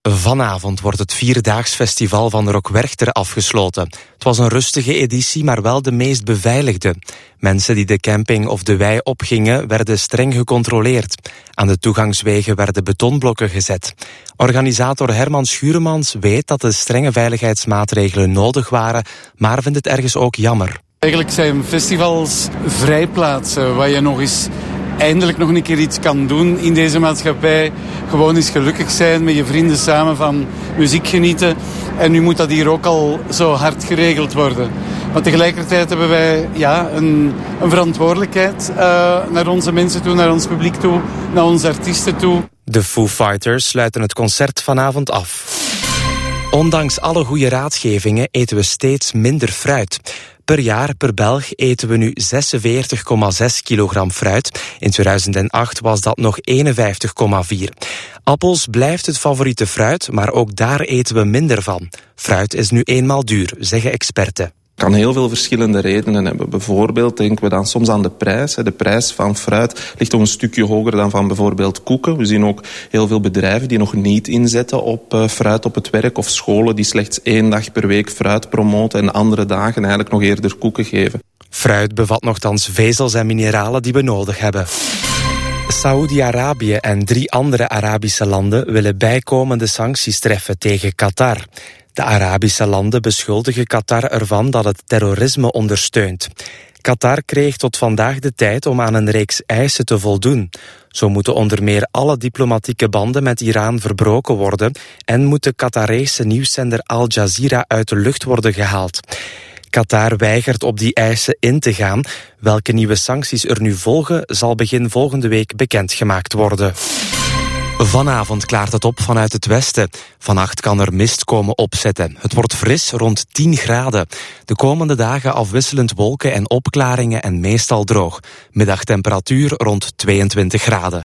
Vanavond wordt het 4-daags festival van Rock Werchter afgesloten. Het was een rustige editie, maar wel de meest beveiligde. Mensen die de camping of de wei opgingen, werden streng gecontroleerd. Aan de toegangswegen werden betonblokken gezet. Organisator Herman Schuremans weet dat de strenge veiligheidsmaatregelen nodig waren, maar vindt het ergens ook jammer. Eigenlijk zijn festivals vrijplaatsen waar je nog eens eindelijk nog een keer iets kan doen in deze maatschappij. Gewoon eens gelukkig zijn, met je vrienden samen van muziek genieten. En nu moet dat hier ook al zo hard geregeld worden. Maar tegelijkertijd hebben wij een verantwoordelijkheid naar onze mensen toe, naar ons publiek toe, naar onze artiesten toe. De Foo Fighters sluiten het concert vanavond af. Ondanks alle goede raadgevingen eten we steeds minder fruit. Per jaar, per Belg, eten we nu 46,6 kilogram fruit. In 2008 was dat nog 51,4. Appels blijft het favoriete fruit, maar ook daar eten we minder van. Fruit is nu eenmaal duur, zeggen experten. Het kan heel veel verschillende redenen hebben. Bijvoorbeeld denken we dan soms aan de prijs. De prijs van fruit ligt nog een stukje hoger dan van bijvoorbeeld koeken. We zien ook heel veel bedrijven die nog niet inzetten op fruit op het werk, of scholen die slechts 1 dag per week fruit promoten en andere dagen eigenlijk nog eerder koeken geven. Fruit bevat nochtans vezels en mineralen die we nodig hebben. Saoedi-Arabië en 3 andere Arabische landen willen bijkomende sancties treffen tegen Qatar. De Arabische landen beschuldigen Qatar ervan dat het terrorisme ondersteunt. Qatar kreeg tot vandaag de tijd om aan een reeks eisen te voldoen. Zo moeten onder meer alle diplomatieke banden met Iran verbroken worden en moet de Qatarese nieuwszender Al Jazeera uit de lucht worden gehaald. Qatar weigert op die eisen in te gaan. Welke nieuwe sancties er nu volgen, zal begin volgende week bekendgemaakt worden. Vanavond klaart het op vanuit het westen. Vannacht kan er mist komen opzetten. Het wordt fris, rond 10 graden. De komende dagen afwisselend wolken en opklaringen en meestal droog. Middagtemperatuur rond 22 graden.